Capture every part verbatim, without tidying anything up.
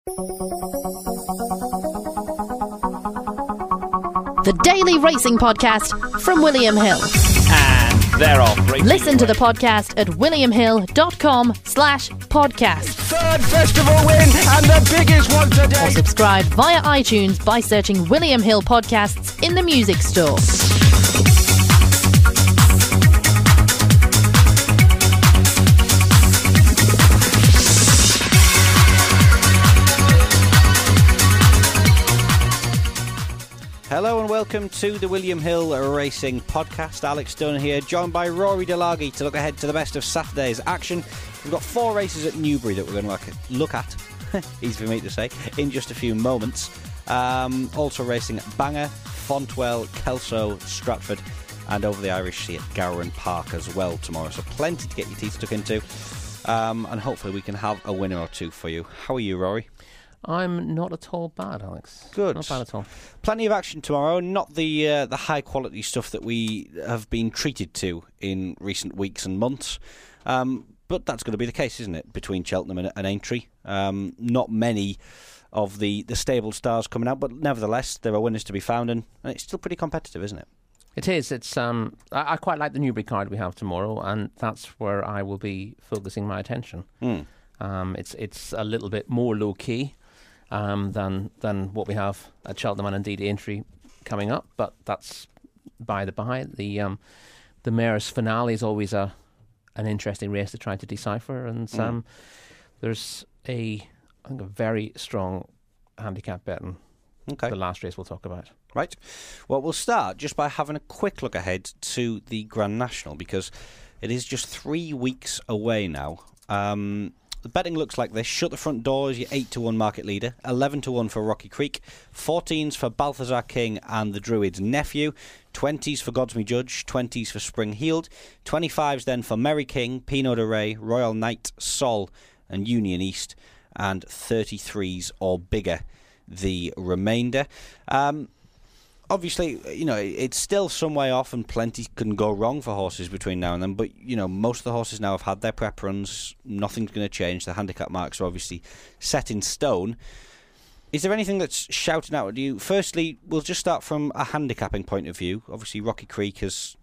The Daily Racing Podcast from William Hill. And they're off. Racing Listen to away. the podcast at williamhill.com slash podcast. Third festival win and the biggest one today. Or subscribe via iTunes by searching William Hill Podcasts in the music store. Hello and welcome to the William Hill Racing Podcast. Alex Dunn here, joined by Rory Delaghi to look ahead to the best of Saturday's action. We've got four races at Newbury that we're going to look at, easy for me to say, in just a few moments. Um, also racing at Bangor, Fontwell, Kelso, Stratford, and over the Irish Sea at Gowran Park as well tomorrow. So plenty to get your teeth stuck into, um, and hopefully we can have a winner or two for you. How are you, Rory? I'm not at all bad, Alex. Good. Not bad at all. Plenty of action tomorrow. Not the uh, the high quality stuff that we have been treated to in recent weeks and months. Um, but that's going to be the case, isn't it? Between Cheltenham and, and Aintree. Um, not many of the, the stable stars coming out, but nevertheless, there are winners to be found, and, and it's still pretty competitive, isn't it? It is. It's. Um, I, I quite like the Newbury card we have tomorrow, and that's where I will be focusing my attention. Mm. Um, it's it's a little bit more low key. Um, than than what we have at Cheltenham and indeed Aintree coming up, but that's by the by. The um, the Mayor's Finale is always a an interesting race to try to decipher, and mm. um, there's a I think a very strong handicap bet in okay. the last race we'll talk about. Right. Well, we'll start just by having a quick look ahead to the Grand National, because it is just three weeks away now. Um, The betting looks like this. Shut the Front Doors, your eight to one market leader. eleven to one for Rocky Creek. fourteens for Balthazar King and the Druid's Nephew. twenties for Godsme Judge. twenties for Spring Heeled. twenty-fives then for Merry King, Pinot de Rey, Royal Knight, Sol and Union East. And thirty-threes or bigger the remainder. Um... Obviously, you know, it's still some way off and plenty can go wrong for horses between now and then, but, you know, most of the horses now have had their prep runs. Nothing's going to change. The handicap marks are obviously set in stone. Is there anything that's shouting out at you? Firstly, we'll just start from a handicapping point of view. Obviously, Rocky Creek has,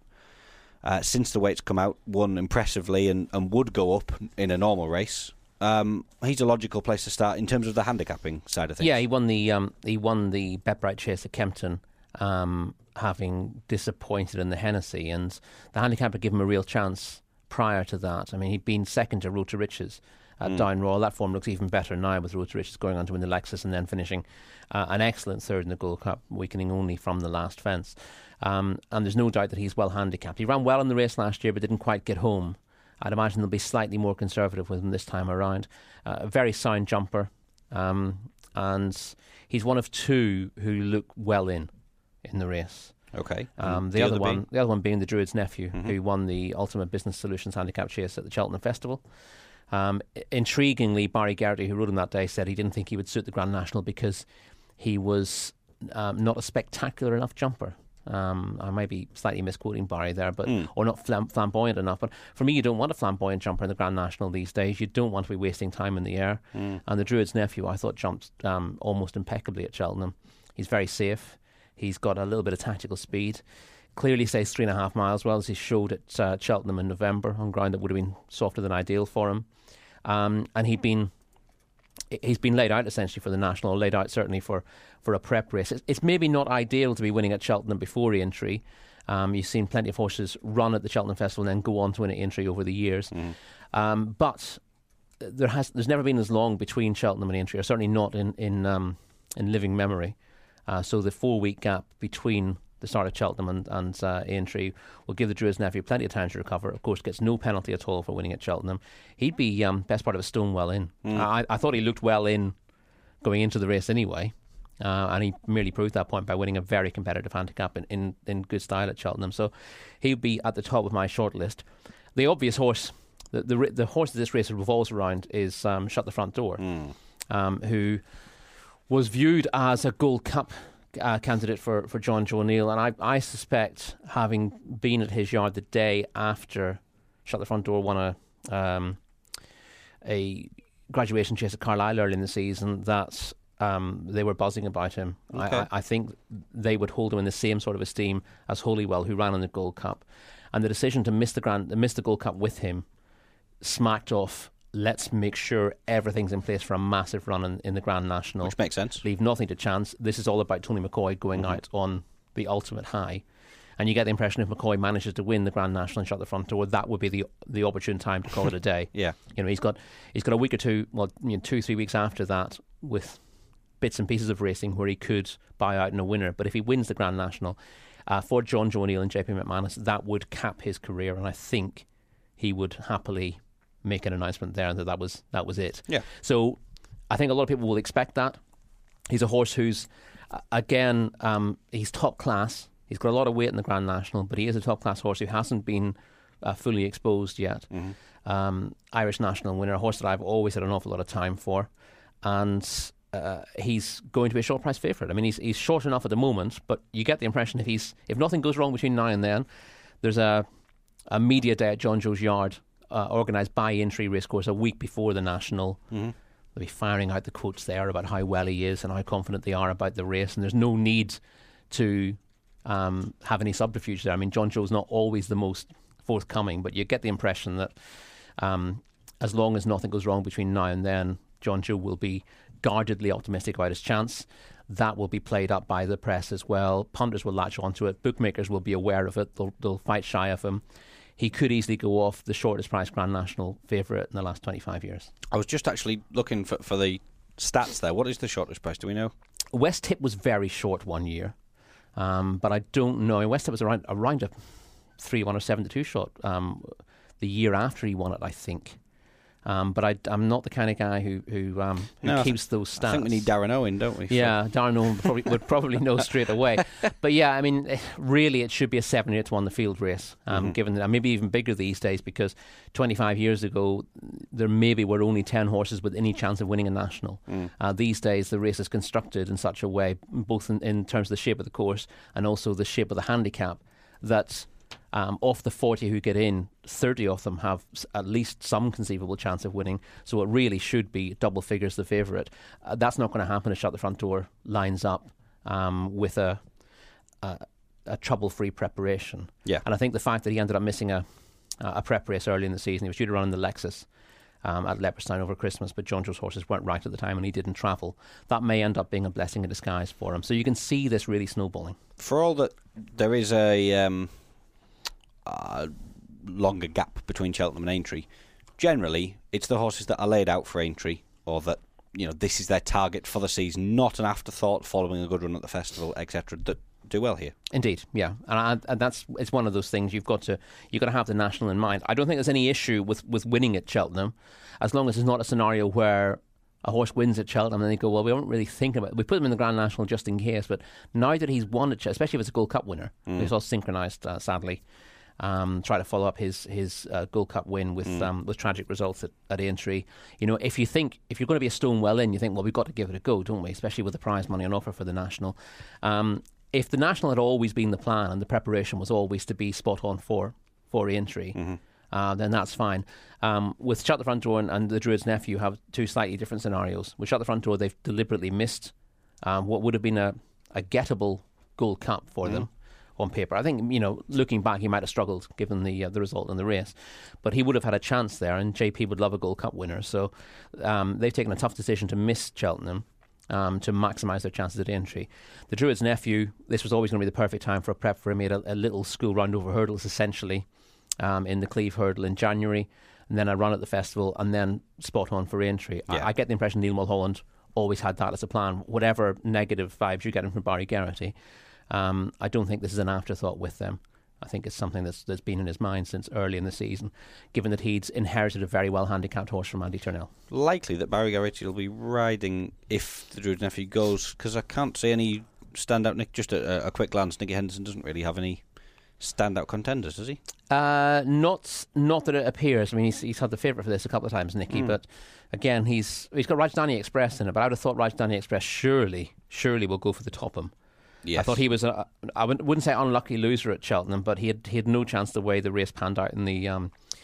uh, since the weights come out, won impressively and, and would go up in a normal race. Um, he's a logical place to start in terms of the handicapping side of things. Yeah, he won the um, he won the Bet-Bright Chase at Kempton. Um, having disappointed in the Hennessy, and the handicapper gave him a real chance prior to that. I mean, he'd been second to Road to Riches at mm. Down Royal. That form looks even better now with Road to Riches going on to win the Lexus and then finishing uh, an excellent third in the Gold Cup, weakening only from the last fence. Um, and there's no doubt that he's well handicapped. He ran well in the race last year but didn't quite get home. I'd imagine they'll be slightly more conservative with him this time around. Uh, a very sound jumper, um, and he's one of two who look well in in the race. Okay. Um, the, the other, other one, being? the other one being the Druid's Nephew, mm-hmm. who won the Ultimate Business Solutions Handicap Chase at the Cheltenham Festival. Um, intriguingly, Barry Geraghty, who rode him that day, said he didn't think he would suit the Grand National because he was um, not a spectacular enough jumper. Um, I may be slightly misquoting Barry there, but mm. or not flam- flamboyant enough. But for me, you don't want a flamboyant jumper in the Grand National these days. You don't want to be wasting time in the air. Mm. And the Druid's Nephew, I thought, jumped um, almost impeccably at Cheltenham. He's very safe. He's got a little bit of tactical speed. Clearly says three and a half miles well, as he showed at uh, Cheltenham in November on ground that would have been softer than ideal for him. Um, and he'd been he's been laid out essentially for the National, laid out certainly for, for a prep race. It's, it's maybe not ideal to be winning at Cheltenham before Aintree. Um, you've seen plenty of horses run at the Cheltenham Festival and then go on to win at Aintree over the years. Mm. Um, but there has there's never been as long between Cheltenham and Aintree, or certainly not in in, um, in living memory. Uh, so the four-week gap between the start of Cheltenham and, and uh, Aintree will give the Druid's Nephew plenty of time to recover. Of course, gets no penalty at all for winning at Cheltenham. He'd be um, best part of a stone well in. Mm. I, I thought he looked well in going into the race anyway, uh, and he merely proved that point by winning a very competitive handicap in, in, in good style at Cheltenham. So he'd be at the top of my short list. The obvious horse, the the, the horse that this race revolves around is um, Shut the Front Door, mm. um, who was viewed as a Gold Cup uh, candidate for, for John Joe O'Neill, and I, I suspect, having been at his yard the day after Shut the Front Door won a um, a Graduation Chase at Carlisle early in the season that um, they were buzzing about him. Okay. I, I think they would hold him in the same sort of esteem as Holywell, who ran in the Gold Cup. And the decision to miss the Grand, miss the Gold Cup with him smacked off, let's make sure everything's in place for a massive run in, in the Grand National. Which makes sense. Leave nothing to chance. This is all about Tony McCoy going mm-hmm. out on the ultimate high. And you get the impression if McCoy manages to win the Grand National and shut the front door, that would be the the opportune time to call it a day. Yeah, you know, he's got he's got a week or two, well, you know, two three weeks after that with bits and pieces of racing where he could buy out in a winner. But if he wins the Grand National uh, for John Joe O'Neill and J P McManus, that would cap his career, and I think he would happily make an announcement there that that was that was it. Yeah. So I think a lot of people will expect that. He's a horse who's uh, again um, he's top class. He's got a lot of weight in the Grand National, but he is a top-class horse who hasn't been uh, fully exposed yet. Mm-hmm. Um, Irish National winner, a horse that I've always had an awful lot of time for. And uh, he's going to be a short price favourite. I mean, he's he's short enough at the moment, but you get the impression if he's if nothing goes wrong between now and then, there's a, a media day at John Joe's Yard uh, organised by Aintree Racecourse a week before the National. Mm-hmm. They'll be firing out the quotes there about how well he is and how confident they are about the race, and there's no need to... Um, have any subterfuge there. I mean, John Joe's not always the most forthcoming, but you get the impression that um, as long as nothing goes wrong between now and then, John Joe will be guardedly optimistic about his chance. That will be played up by the press as well. Punters will latch onto it. Bookmakers will be aware of it. They'll, they'll fight shy of him. He could easily go off the shortest price Grand National favourite in the last twenty-five years. I was just actually looking for, for the stats there. What is the shortest price? Do we know? West Tip was very short one year. Um, but I don't know. West Tip was around around a three one or seven to two shot um, the year after he won it, I think. Um, but I, I'm not the kind of guy who who, um, who no, keeps th- those stats. I think we need Darren Owen, don't we? Yeah, so. Darren Owen probably, would probably know straight away. But yeah, I mean, really, it should be a seven eight to one the field race. Um, mm-hmm. Given that, maybe even bigger these days, because twenty-five years ago there maybe were only ten horses with any chance of winning a national. Mm. Uh, these days, the race is constructed in such a way, both in, in terms of the shape of the course and also the shape of the handicap, that. Um, off the forty who get in, thirty of them have s- at least some conceivable chance of winning. So it really should be double figures the favourite. Uh, that's not going to happen if Shut the Front Door lines up um, with a, a, a trouble-free preparation. Yeah. And I think the fact that he ended up missing a, a prep race early in the season, he was due to run in the Lexus um, at Leopardstown over Christmas, but John Joe's horses weren't right at the time and he didn't travel. That may end up being a blessing in disguise for him. So you can see this really snowballing. For all that there is a... Um Uh, longer gap between Cheltenham and Aintree. Generally, it's the horses that are laid out for Aintree, or that, you know, this is their target for the season, not an afterthought following a good run at the festival, et cetera, that do well here. Indeed, yeah, and, I, and that's it's one of those things you've got to you've got to have the national in mind. I don't think there's any issue with, with winning at Cheltenham, as long as it's not a scenario where a horse wins at Cheltenham and they go, well, we don't really think about it. We put him in the Grand National just in case, but now that he's won at Cheltenham, especially if it's a Gold Cup winner, mm. it's all synchronised, uh, sadly. Um, try to follow up his his uh, Gold Cup win with mm. um, with tragic results at, at Aintree. You know, if you think if you're going to be a stone well in, you think, well, we've got to give it a go, don't we? Especially with the prize money on offer for the national. Um, if the national had always been the plan and the preparation was always to be spot on for for Aintree, mm-hmm. uh, then that's fine. Um, with Shut the Front Door and, and the Druid's Nephew have two slightly different scenarios. With Shut the Front Door, they've deliberately missed um, what would have been a, a gettable Gold Cup for mm. them. On paper, I think, you know, looking back, he might have struggled given the uh, the result in the race, but he would have had a chance there, and J P would love a Gold Cup winner. So um, they've taken a tough decision to miss Cheltenham um, to maximise their chances at Aintree. The Druid's Nephew, this was always going to be the perfect time for a prep for him. He had a, a little school round over hurdles essentially um, in the Cleve Hurdle in January, and then a run at the festival, and then spot on for Aintree. Yeah. I, I get the impression Neil Mulholland always had that as a plan. Whatever negative vibes you get him from Barry Geraghty. Um, I don't think this is an afterthought with them. I think it's something that's that's been in his mind since early in the season, given that he'd inherited a very well handicapped horse from Andy Turnell. Likely that Barry Geraghty will be riding if the Druid's Nephew goes, because I can't see any standout. Nick, just a, a quick glance, Nicky Henderson doesn't really have any standout contenders, does he? Uh, not not that it appears. I mean, he's, he's had the favourite for this a couple of times, Nicky, mm. but again, he's he's got Rajdhani Express in it, but I would have thought Rajdhani Express surely, surely will go for the Topham. Yes. I thought he was a, I wouldn't say unlucky loser at Cheltenham, but he had he had no chance the way the race panned out in the um,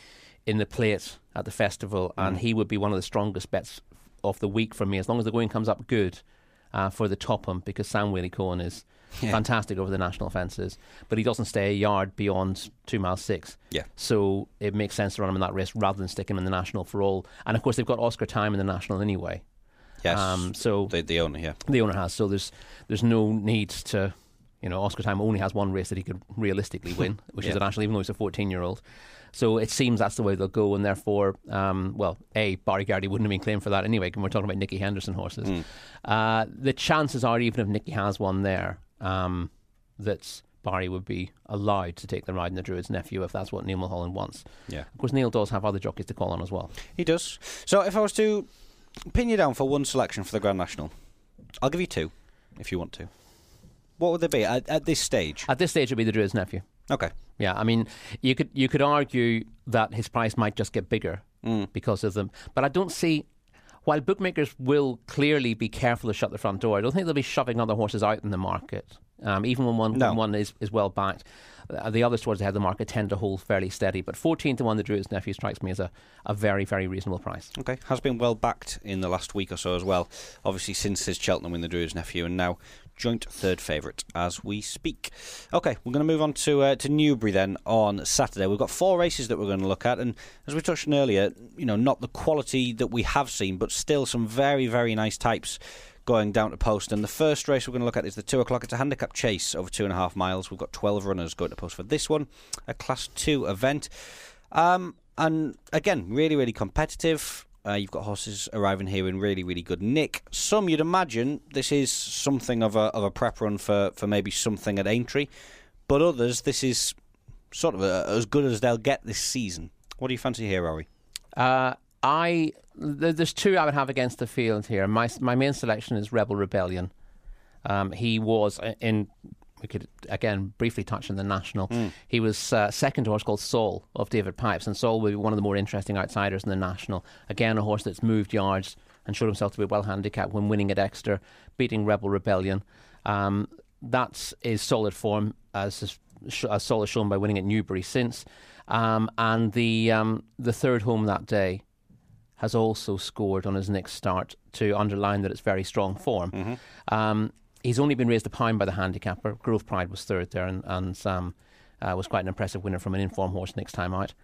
in the plate at the festival, and mm. he would be one of the strongest bets of the week for me, as long as the going comes up good uh, for the Topham, because Sam Whaley Cohen is yeah. fantastic over the national fences, but he doesn't stay a yard beyond two miles six. Yeah. So it makes sense to run him in that race rather than stick him in the national for all. And of course, they've got Oscar Time in the national anyway. Yes. Um, so the, the owner, yeah. The owner has. So there's there's no need to, you know, Oscar Time only has one race that he could realistically win, which yeah. is a national, even though he's a fourteen-year-old. So it seems that's the way they'll go, and therefore, um, well, A, Barry Gardy wouldn't have been claimed for that anyway, when we're talking about Nicky Henderson horses. Mm. Uh, the chances are, even if Nicky has one there, um, that Barry would be allowed to take the ride in the Druid's Nephew if that's what Neil Mulholland wants. Yeah. Of course, Neil does have other jockeys to call on as well. He does. So if I was to pin you down for one selection for the Grand National, I'll give you two, if you want to. What would they be at, at this stage? At this stage, it would be the Druid's Nephew. Okay. Yeah, I mean, you could you could argue that his price might just get bigger mm. because of them, but I don't see. While bookmakers will clearly be careful to shut the front door, I don't think they'll be shoving other horses out in the market, um, even when one, no. when one is, is well backed. Uh, the others towards the head of the market tend to hold fairly steady, but fourteen to one, the Druid's Nephew strikes me as a, a very, very reasonable price. Okay, has been well backed in the last week or so as well. Obviously, since his Cheltenham win, the Druid's Nephew, and now joint third favourite as we speak. Okay, we're going to move on to uh, to Newbury then on Saturday. We've got four races that we're going to look at, and as we touched on earlier, you know, not the quality that we have seen, but still some very, very nice types going down to post. And the first race we're going to look at is the two o'clock. It's a handicap chase over two and a half miles. We've got twelve runners going to post for this one, a class two event. Um, and again, really, really competitive. Uh, you've got horses arriving here in really, really good nick. Some you'd imagine this is something of a of a prep run for, for maybe something at Aintree, but others this is sort of a, as good as they'll get this season. What do you fancy here, Rory? Uh, I th- there's two I would have against the field here. My my main selection is Rebel Rebellion. Um, he was in. We could again briefly touch on the national. Mm. He was uh, second to a horse called Saul of David Pipes, and Saul will be one of the more interesting outsiders in the national. Again, a horse that's moved yards and showed himself to be well handicapped when winning at Exeter, beating Rebel Rebellion. Um, that is solid form, as as Saul has shown by winning at Newbury since. Um, and the um, the third home that day has also scored on his next start to underline that it's very strong form. Mm-hmm. Um, He's only been raised a pound by the handicapper. Grove Pride was third there, and, and um, uh, was quite an impressive winner from an informed horse next time out.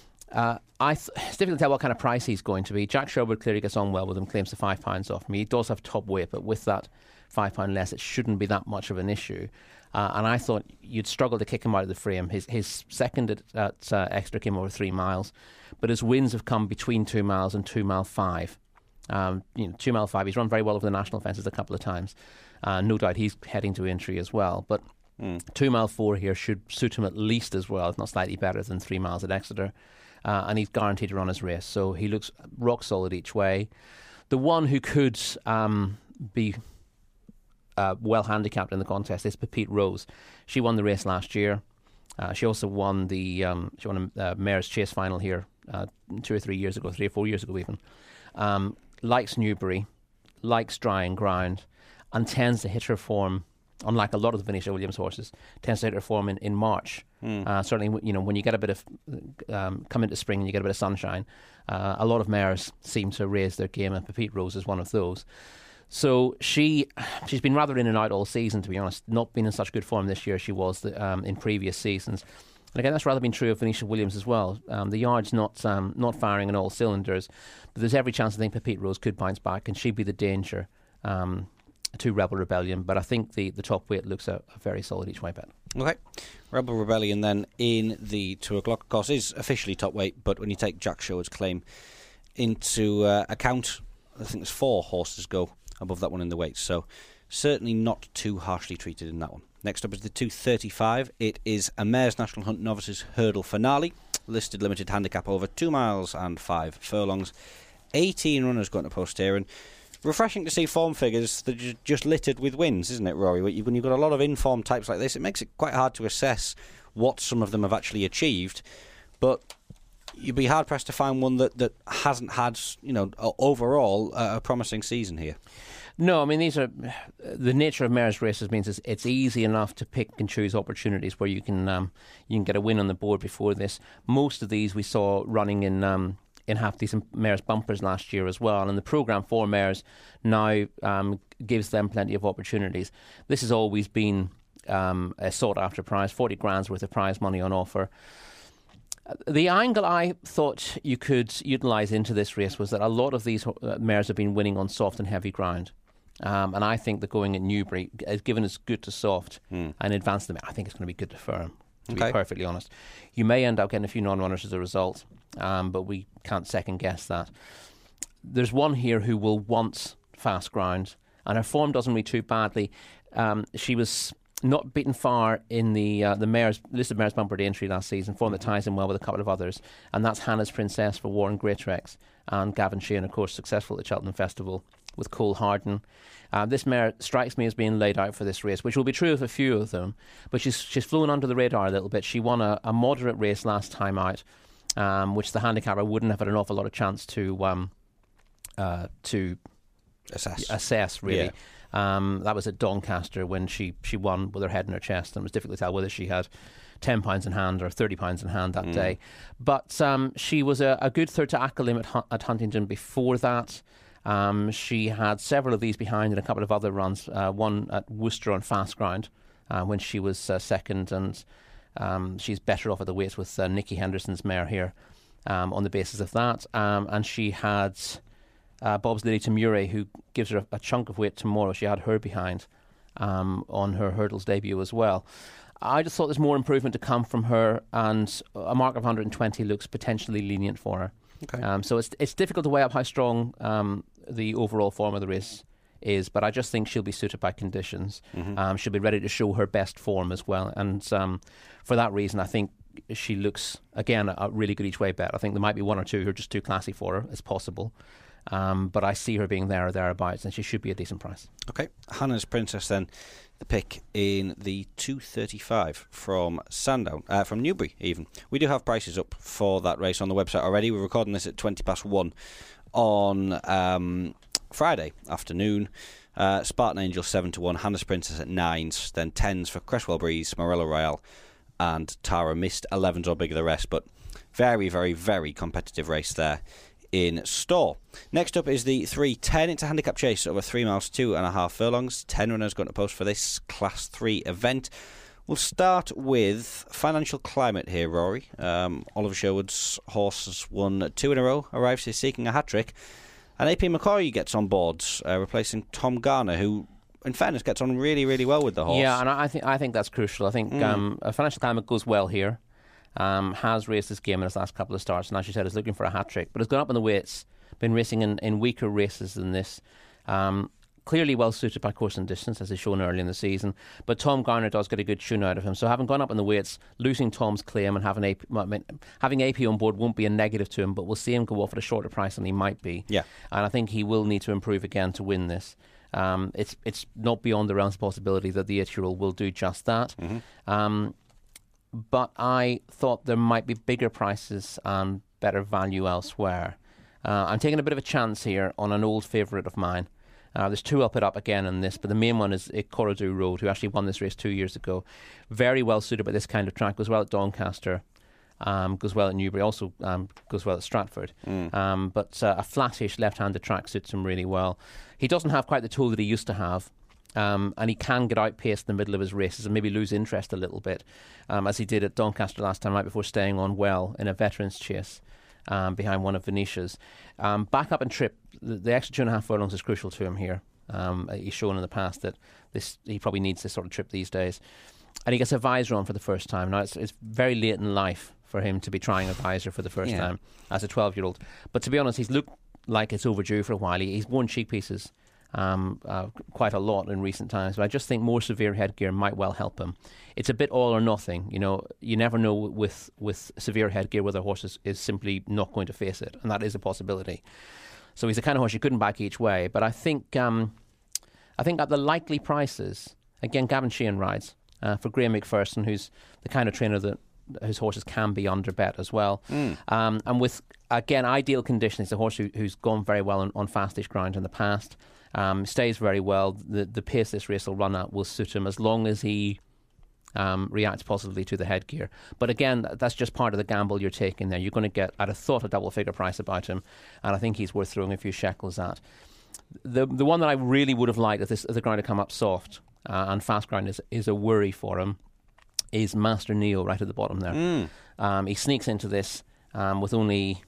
Uh, I th- it's difficult to tell what kind of price he's going to be. Jack Sherwood clearly gets on well with him, claims the five pounds off me. He does have top weight, but with that five pound less, it shouldn't be that much of an issue. Uh, and I thought you'd struggle to kick him out of the frame. His his second at, at uh, Exeter came over three miles, but his wins have come between two miles and two mile five. Um, you know, two mile five. He's run very well over the national fences a couple of times. Uh, no doubt he's heading to Aintree as well. But mm. two mile four here should suit him at least as well, if not slightly better than three miles at Exeter. Uh, and he's guaranteed to run his race. So he looks rock solid each way. The one who could um, be uh, well handicapped in the contest is Pepite Rose. She won the race last year. Uh, she also won the um, she won a uh, Mayor's Chase final here uh, two or three years ago, three or four years ago even. Um, likes Newbury, likes drying ground, and tends to hit her form, unlike a lot of the Venetia Williams horses, tends to hit her form in, in March. Mm. Uh, certainly, you know, when you get a bit of, um, come into spring and you get a bit of sunshine, uh, a lot of mares seem to raise their game, and Pepite Rose is one of those. So she, she's been rather in and out all season, to be honest, not been in such good form this year as she was the, um, in previous seasons. And again, that's rather been true of Venetia Williams as well. Um, the yard's not um, not firing on all cylinders, but there's every chance I think Pepite Rose could bounce back, and she'd be the danger um, to Rebel Rebellion. But I think the, the top weight looks a, a very solid each way bet. Okay. Rebel Rebellion then in the two o'clock, of course, is officially top weight, but when you take Jack Sherwood's claim into uh, account, I think there's four horses go above that one in the weights, so certainly not too harshly treated in that one. Next up is the two thirty-five. It is a Mayor's National Hunt Novices Hurdle Finale. Listed limited handicap over two miles and five furlongs. eighteen runners going to post here, and refreshing to see form figures that are just littered with wins, isn't it, Rory? When you've got a lot of informed types like this, it makes it quite hard to assess what some of them have actually achieved. But you'd be hard-pressed to find one that, that hasn't had, you know, overall uh, a promising season here. No, I mean, these are the nature of mares races means it's, it's easy enough to pick and choose opportunities where you can um, you can get a win on the board before this. Most of these we saw running in um, in half decent mares bumpers last year as well, and the programme for mares now um, gives them plenty of opportunities. This has always been um, a sought after prize, forty grand's worth of prize money on offer. The angle I thought you could utilise into this race was that a lot of these mares have been winning on soft and heavy ground. Um, and I think that going at Newbury, given it's good to soft mm. and advanced them, I think it's going to be good to firm, to okay. be perfectly honest. You may end up getting a few non-runners as a result, um, but we can't second guess that. There's one here who will want fast ground, and her form doesn't read too badly. Um, she was not beaten far in the uh, the mares, listed mares bumper to entry last season, form that ties in well with a couple of others, and that's Hannah's Princess for Warren Greatrex and Gavin Sheehan, of course, successful at the Cheltenham Festival with Cole Harden. Uh, this mare strikes me as being laid out for this race, which will be true of a few of them, but she's she's flown under the radar a little bit. She won a, a moderate race last time out, um, which the handicapper wouldn't have had an awful lot of chance to um, uh, to assess. Assess really. Yeah. Um, that was at Doncaster when she, she won with her head in her chest, and it was difficult to tell whether she had ten pounds in hand or thirty pounds in hand that mm. day. But um, she was a, a good third to Ackle at, at Huntingdon before that. Um, she had several of these behind in a couple of other runs, uh, one at Worcester on fast ground uh, when she was uh, second, and um, she's better off at the weights with uh, Nicky Henderson's mare here um, on the basis of that. Um, and she had... Uh, Bob's Lily to Murray, who gives her a, a chunk of weight tomorrow. She had her behind um, on her hurdles debut as well. I just thought there's more improvement to come from her, and a mark of one hundred twenty looks potentially lenient for her. Okay. Um, so it's it's difficult to weigh up how strong um, the overall form of the race is, but I just think she'll be suited by conditions. Mm-hmm. Um, she'll be ready to show her best form as well, and um, for that reason, I think she looks, again, a really good each way bet. I think there might be one or two who are just too classy for her. It's possible. Um, but I see her being there or thereabouts, and she should be a decent price. Okay, Hannah's Princess then, the pick in the two thirty-five from Sandown, uh, from Newbury even. We do have prices up for that race on the website already. We're recording this at twenty past one on um, Friday afternoon. Uh, Spartan Angel seven to one, Hannah's Princess at nines, then tens for Cresswell Breeze, Morello Royale, and Tara Mist. elevens or bigger the rest, but very, very, very competitive race there in store. Next up is the three ten. It's a handicap chase over three miles, two and a half furlongs. Ten runners going to post for this Class three event. We'll start with Financial Climate here, Rory. Um, Oliver Sherwood's horse has won two in a row, arrives here seeking a hat-trick. And A P McCoy gets on board, uh, replacing Tom Garner, who, in fairness, gets on really, really well with the horse. Yeah, and I think I think that's crucial. I think mm. um, Financial Climate goes well here. Um, has raced this game in his last couple of starts, and as you said, is looking for a hat-trick, but has gone up in the weights, been racing in, in weaker races than this. Um, clearly well suited by course and distance, as is shown early in the season, but Tom Garner does get a good tune out of him. So having gone up in the weights, losing Tom's claim and having A P, having A P on board won't be a negative to him, but we'll see him go off at a shorter price than he might be. Yeah. And I think he will need to improve again to win this. Um, it's it's not beyond the realms of possibility that the eight-year-old will do just that. Mm-hmm. Um, but I thought there might be bigger prices and better value elsewhere. Uh, I'm taking a bit of a chance here on an old favourite of mine. Uh, there's two I'll put up again in this, but the main one is Corridor Road, who actually won this race two years ago. Very well suited by this kind of track, goes well at Doncaster, um, goes well at Newbury, also um, goes well at Stratford. Mm. Um, but uh, a flattish left-handed track suits him really well. He doesn't have quite the tool that he used to have. Um, and he can get outpaced in the middle of his races and maybe lose interest a little bit, um, as he did at Doncaster last time, right before staying on well in a veterans chase um, behind one of Venetia's. Um, back up and trip, the, the extra two and a half furlongs is crucial to him here. Um, he's shown in the past that this he probably needs this sort of trip these days. And he gets a visor on for the first time. Now, it's, it's very late in life for him to be trying a visor for the first yeah. time as a twelve-year-old. But to be honest, he's looked like it's overdue for a while. He, he's worn cheek pieces Um, uh, quite a lot in recent times, but I just think more severe headgear might well help him. It's a bit all or nothing, you know. You never know with with severe headgear whether a horse is, is simply not going to face it, and that is a possibility. So he's the kind of horse you couldn't back each way. But I think um, I think at the likely prices, again, Gavin Sheehan rides uh, for Graham McPherson, who's the kind of trainer that his horses can be under bet as well. Mm. Um, and with, again, ideal conditions, a horse who, who's gone very well on, on fastish ground in the past, um, stays very well. The, the pace this race will run at will suit him as long as he um, reacts positively to the headgear. But again, that's just part of the gamble you're taking there. You're going to get, I'd have thought, a double figure price about him, and I think he's worth throwing a few shekels at. The the one that I really would have liked if, this, if the ground had come up soft uh, and fast ground is, is a worry for him is Master Neo right at the bottom there. Mm. Um, he sneaks into this um, with only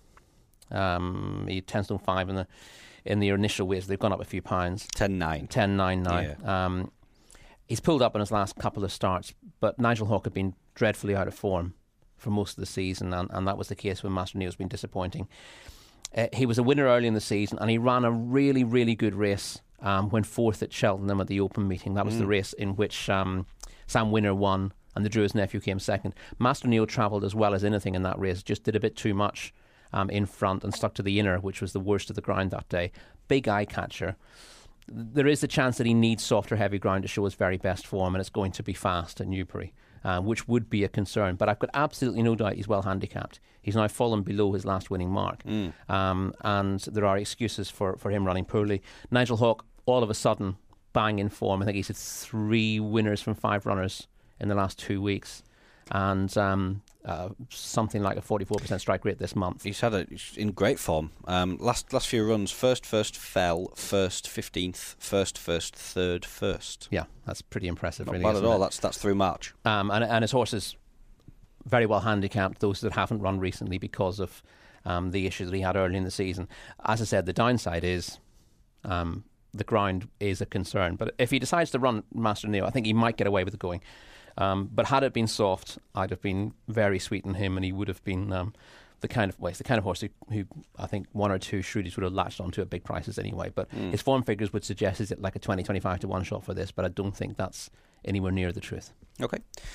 um, he ten stone five in the in the initial weights. They've gone up a few pounds. ten nine. ten nine now. Yeah. Um, he's pulled up in his last couple of starts, but Nigel Hawke had been dreadfully out of form for most of the season, and, and that was the case when Master Neo's been disappointing. Uh, he was a winner early in the season, and he ran a really, really good race um, when fourth at Cheltenham at the Open meeting. That was mm. the race in which um, Sam Winner won and the Drew's nephew came second. Master Neo travelled as well as anything in that race, just did a bit too much um, in front and stuck to the inner, which was the worst of the ground that day. Big eye catcher. There is a chance that he needs softer, heavy ground to show his very best form, and it's going to be fast at Newbury, uh, which would be a concern. But I've got absolutely no doubt he's well handicapped. He's now fallen below his last winning mark, mm. um, and there are excuses for, for him running poorly. Nigel Hawke, all of a sudden, bang in form. I think he's had three winners from five runners in the last two weeks, and um, uh, something like a forty-four percent strike rate this month. He's had it in great form. Um, last last few runs, first, first, fell, first, fifteenth, first, first, third, first. Yeah, that's pretty impressive. Not really, bad at all. It? That's that's through March. Um, and, and his horses very well handicapped, those that haven't run recently because of um, the issues that he had early in the season. As I said, the downside is um, the ground is a concern. But if he decides to run Master Neo, I think he might get away with it going. Um, but had it been soft, I'd have been very sweet on him, and he would have been um, the kind of well, the kind of horse who, who I think one or two shrewdies would have latched onto at big prices anyway. But mm. his form figures would suggest is it like a twenty, twenty-five to one shot for this, but I don't think that's anywhere near the truth. Okay.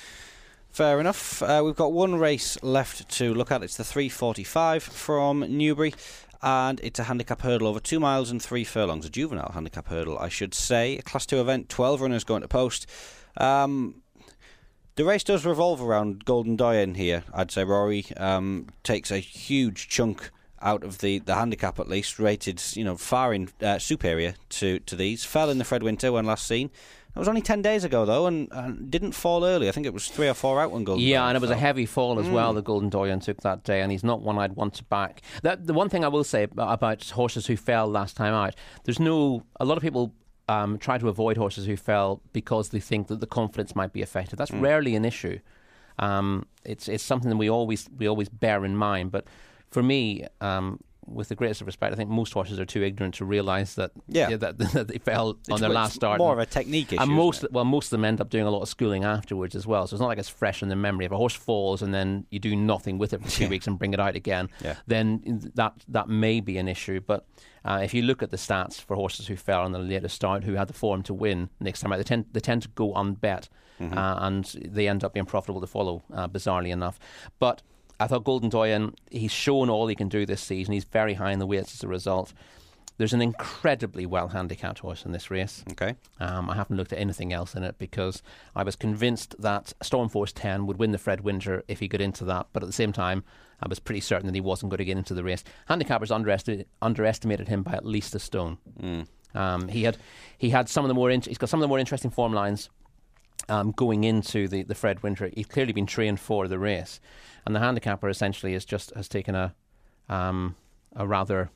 Fair enough. Uh, we've got one race left to look at. It's the three forty-five from Newbury, and it's a handicap hurdle over two miles and three furlongs. A juvenile handicap hurdle, I should say. A Class two event, twelve runners going to post. Um, the race does revolve around Golden Doyen here, I'd say. Rory um, takes a huge chunk out of the, the handicap, at least, rated you know far in uh, superior to, to these. Fell in the Fred Winter when last seen. That was only ten days ago, though, and, and didn't fall early. I think it was three or four out when Golden Yeah, Doyen and it was fell. a heavy fall as mm. well that Golden Doyen took that day, and he's not one I'd want to back. That, the one thing I will say about horses who fell last time out, there's no... A lot of people um, try to avoid horses who fell because they think that the confidence might be affected. That's mm. rarely an issue. Um, it's it's something that we always we always bear in mind, but for me... Um, with the greatest of respect, I think most horses are too ignorant to realise that, yeah. yeah, that, that they fell it's on their last start. More of a technique issue. And most, isn't it? well, most of them end up doing a lot of schooling afterwards as well. So it's not like it's fresh in their memory. If a horse falls and then you do nothing with it for two yeah. weeks and bring it out again, yeah. then that that may be an issue. But uh, if you look at the stats for horses who fell on the latest start, who had the form to win next time out, they tend they tend to go unbet, mm-hmm. uh, and they end up being profitable to follow, uh, bizarrely enough. But I thought Golden Doyen, he's shown all he can do this season. He's very high in the weights as a result. There's an incredibly well-handicapped horse in this race. Okay. Um, I haven't looked at anything else in it because I was convinced that Stormforce ten would win the Fred Winter if he got into that. But at the same time, I was pretty certain that he wasn't going to get into the race. Handicappers underestimated, underestimated him by at least a stone. Mm. Um, he had he had some of the more in- he's got some of the more interesting form lines um, going into the, the Fred Winter. He's clearly been trained for the race. And the handicapper essentially is just has taken a um, a rather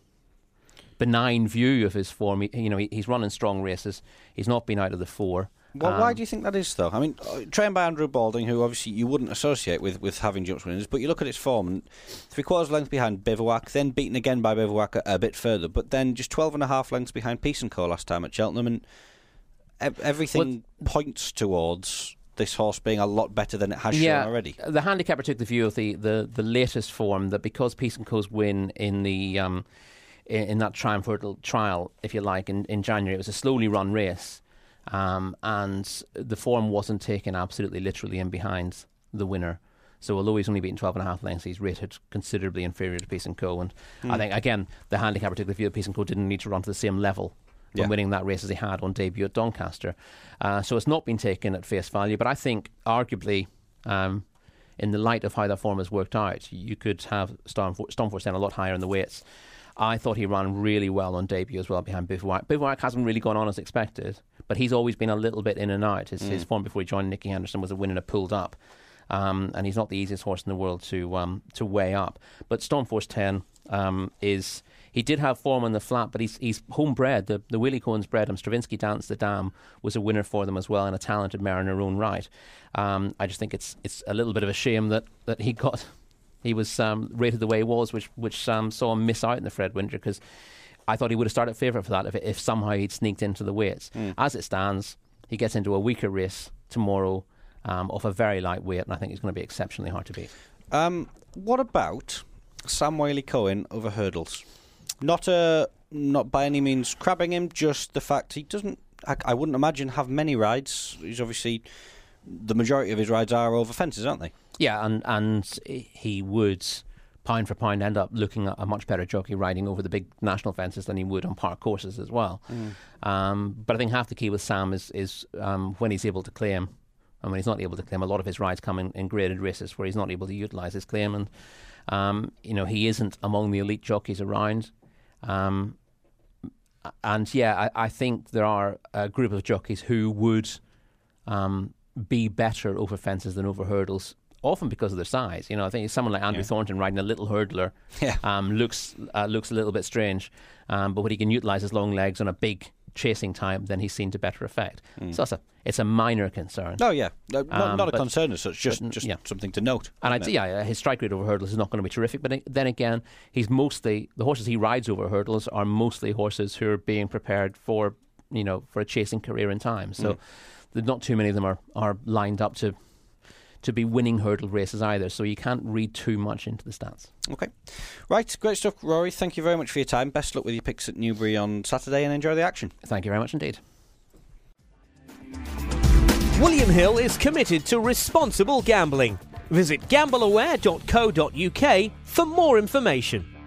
benign view of his form. He, you know, he, he's running strong races. He's not been out of the four. Well, um, why do you think that is, though? I mean, trained by Andrew Balding, who obviously you wouldn't associate with, with having jumps winners, but you look at his form, and three quarters length behind Bivouac, then beaten again by Bivouac a, a bit further, but then just twelve and a half lengths behind Peace and Co last time at Cheltenham, and ev- everything well, points towards this horse being a lot better than it has yeah, shown already. The handicapper took the view of the, the, the latest form that because Peace and Co's win in the um, in, in that Triumph Hurdle trial, if you like, in, in January, it was a slowly run race, um, and the form wasn't taken absolutely literally in behind the winner. So although he's only beaten twelve and a half lengths, he's rated considerably inferior to Peace and Co. And mm. I think, again, the handicapper took the view that Peace and Co didn't need to run to the same level when yeah. winning that race as he had on debut at Doncaster. Uh, so it's not been taken at face value, but I think arguably um, in the light of how that form has worked out, you could have Stormforce, Stormforce ten a lot higher in the weights. I thought he ran really well on debut as well behind Bivouac. Bivouac hasn't really gone on as expected, but he's always been a little bit in and out. His, mm. his form before he joined Nicky Henderson was a win and a pulled up. Um, and he's not the easiest horse in the world to um, to weigh up. But Stormforce ten um, is... He did have form on the flat, but he's he's homebred. The the Willie Cohen's bred him. Stravinsky Dance the Dam was a winner for them as well, and a talented mare in her own right. Um, I just think it's it's a little bit of a shame that, that he got he was um, rated the way he was, which which um, saw him miss out in the Fred Winter, because I thought he would have started favourite for that if if somehow he'd sneaked into the weights. Mm. As it stands, he gets into a weaker race tomorrow um, off a very light weight, and I think he's going to be exceptionally hard to beat. Um, what about Sam Wiley Cohen over hurdles? Not a, not by any means crabbing him, just the fact he doesn't, I, I wouldn't imagine, have many rides. He's obviously, the majority of his rides are over fences, aren't they? Yeah, and, and he would, pound for pound, end up looking at a much better jockey riding over the big national fences than he would on park courses as well. Mm. Um, but I think half the key with Sam is, is um, when he's able to claim. And when he's not able to claim, a lot of his rides come in, in graded races where he's not able to utilise his claim. And, um, you know, he isn't among the elite jockeys around. Um, and yeah, I, I think there are a group of jockeys who would um, be better over fences than over hurdles, often because of their size. You know, I think someone like Andrew yeah. Thornton riding a little hurdler yeah. um, looks uh, looks a little bit strange, um, but when he can utilise his long legs on a big chasing time, then he's seen to better effect. Mm. So it's a it's a minor concern. Oh yeah, no, not, um, not a but, concern as such. Just but, just yeah. something to note. And I'd say yeah, his strike rate over hurdles is not going to be terrific. But then again, he's mostly the horses he rides over hurdles are mostly horses who are being prepared for you know for a chasing career in time. So mm. not too many of them are are lined up to. to be winning hurdle races either, so you can't read too much into the stats. Okay. Right, great stuff, Rory. Thank you very much for your time. Best luck with your picks at Newbury on Saturday, and enjoy the action. Thank you very much indeed. William Hill is committed to responsible gambling. Visit gamble aware dot co dot uk for more information.